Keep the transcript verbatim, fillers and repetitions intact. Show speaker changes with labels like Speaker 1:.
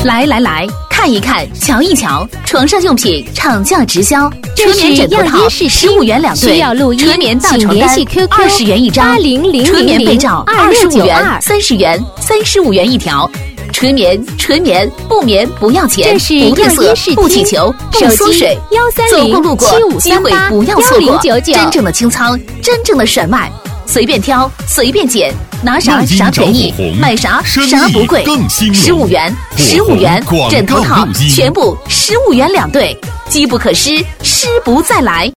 Speaker 1: 来来来，看一看，瞧一瞧，床上用品厂价直销，纯棉枕头套十五元两对，纯棉大床单二十元一张，纯棉被罩二十五元、三十元、三十五元一条。纯棉，纯棉，不棉不要钱，不褪色，不起球，不缩水。走过路过，机会不要错过。真正的清仓，真正的甩卖，随便挑，随便捡，拿啥啥便宜，买啥啥不贵。十五元，十五元，枕头套全部十五元两对，机不可失，失不再来。